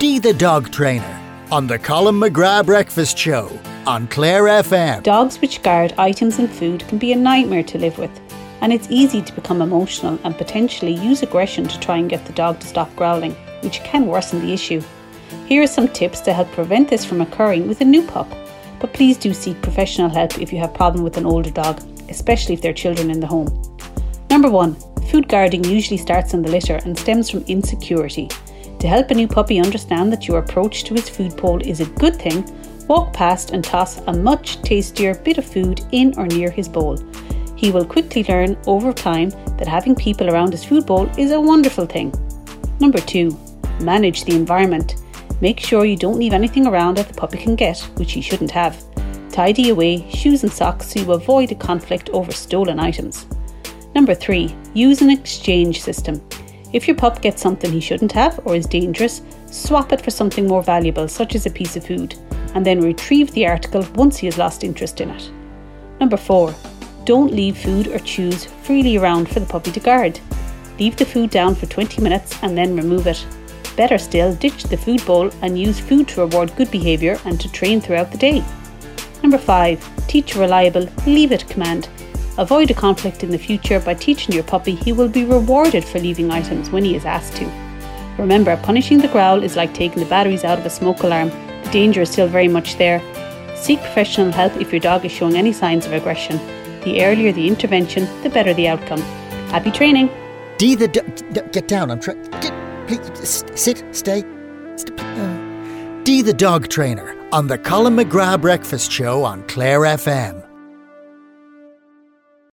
Dee the Dog Trainer on the Colin McGrath Breakfast Show on Clare FM. Dogs which guard items and food can be a nightmare to live with, and it's easy to become emotional and potentially use aggression to try and get the dog to stop growling, which can worsen the issue. Here are some tips to help prevent this from occurring with a new pup, but please do seek professional help if you have a problem with an older dog, especially if there are children in the home. Number 1. Food guarding usually starts in the litter and stems from insecurity. To help a new puppy understand that your approach to his food bowl is a good thing, walk past and toss a much tastier bit of food in or near his bowl. He will quickly learn over time that having people around his food bowl is a wonderful thing. Number 2. Manage the environment. Make sure you don't leave anything around that the puppy can get, which he shouldn't have. Tidy away shoes and socks so you avoid a conflict over stolen items. Number 3. Use an exchange system. If your pup gets something he shouldn't have or is dangerous, swap it for something more valuable, such as a piece of food, and then retrieve the article once he has lost interest in it. Number 4. Don't leave food or chews freely around for the puppy to guard. Leave the food down for 20 minutes and then remove it. Better still, ditch the food bowl and use food to reward good behaviour and to train throughout the day. Number 5. Teach a reliable leave it command. Avoid a conflict in the future by teaching your puppy he will be rewarded for leaving items when he is asked to. Remember, punishing the growl is like taking the batteries out of a smoke alarm. The danger is still very much there. Seek professional help if your dog is showing any signs of aggression. The earlier the intervention, the better the outcome. Happy training! Dee the get down, I'm trying. Please, sit, stay. Dee the Dog Trainer on the Colin McGrath Breakfast Show on Clare FM.